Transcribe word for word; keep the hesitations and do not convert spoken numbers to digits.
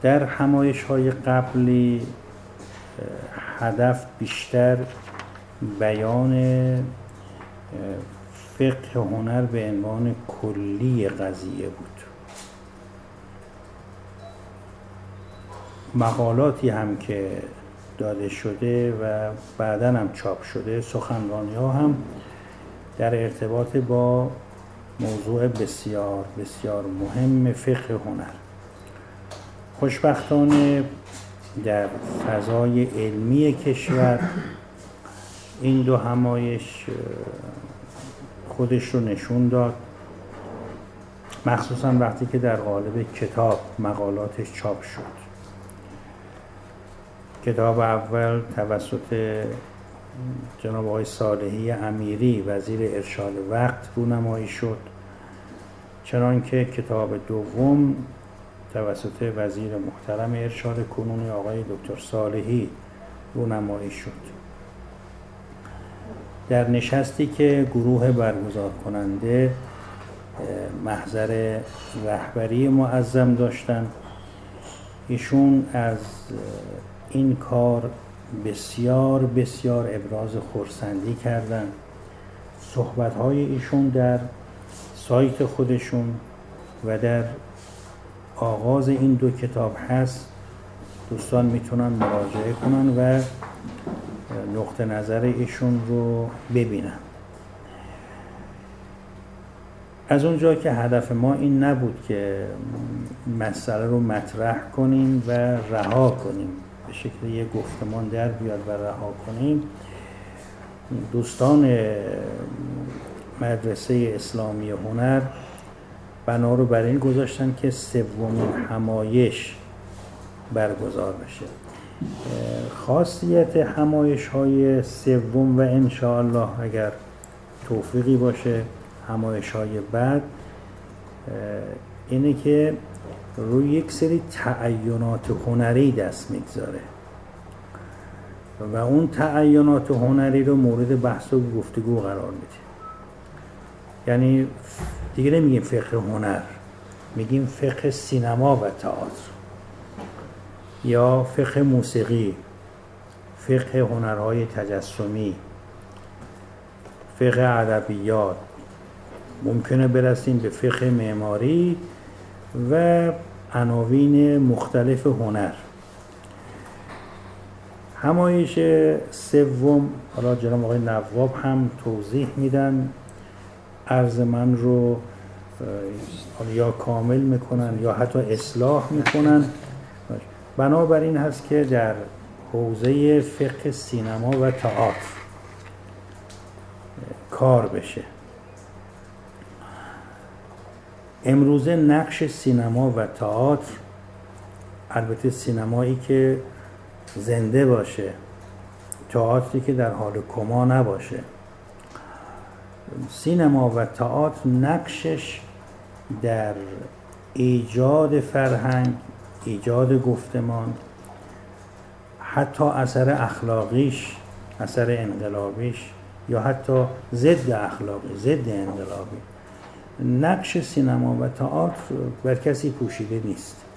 در همایش‌های قبلی هدف بیشتر بیان فقه هنر به عنوان کلی قضیه بود. مقالاتی هم که داده شده و بعداً هم چاپ شده، سخنرانی‌ها هم در ارتباط با موضوع بسیار بسیار مهم فقه هنر. خوشبختانه در فضای علمی کشور این دو همایش خودش رو نشون داد، مخصوصاً وقتی که در قالب کتاب مقالاتش چاپ شد. کتاب اول توسط جناب آقای صالحی امیری وزیر ارشاد وقت رونمایی شد، چنانکه کتاب دوم توسط وزیر محترم ارشاد کنونی آقای دکتر صالحی رونمایی شد. در نشستی که گروه برگزار کننده محضر رهبری معظم داشتن، ایشون از این کار بسیار بسیار ابراز خرسندی کردن. صحبت‌های ایشون در سایت خودشون و در آغاز این دو کتاب هست، دوستان میتونن مراجعه کنن و نقطه نظر ایشون رو ببینن. از اونجا که هدف ما این نبود که مسئله رو مطرح کنیم و رها کنیم، به شکل یک گفتمان در بیاد و رها کنیم، دوستان مدرسه اسلامی هنر بنا رو برای این گذاشتن که سومین همایش برگزار بشه. خاصیت همایش های سوم و انشاءالله اگر توفیقی باشه همایش های بعد اینه که روی یک سری تعینات هنری دست میگذاره و اون تعینات هنری رو مورد بحث و گفتگو قرار میده. یعنی دیگه نمیگیم فقه هنر، میگیم فقه سینما و تئاتر یا فقه موسیقی، فقه هنرهای تجسمی، فقه ادبیات، ممکنه برسیم به فقه معماری و عناوین مختلف هنر. همایش سوم، حالا جناب آقای نواب هم توضیح میدن، عرض من رو یا کامل میکنن یا حتی اصلاح میکنن. بنابراین هست که در حوزه فقه سینما و تئاتر کار بشه. امروزه نقش سینما و تئاتر، البته سینمایی که زنده باشه، تئاتری که در حال کما نباشه، سینما و تئاتر نقشش در ایجاد فرهنگ، ایجاد گفتمان، حتی اثر اخلاقیش، اثر انقلابیش یا حتی ضد اخلاقی، ضد انقلابی، نقش سینما و تئاتر بر کسی پوشیده نیست.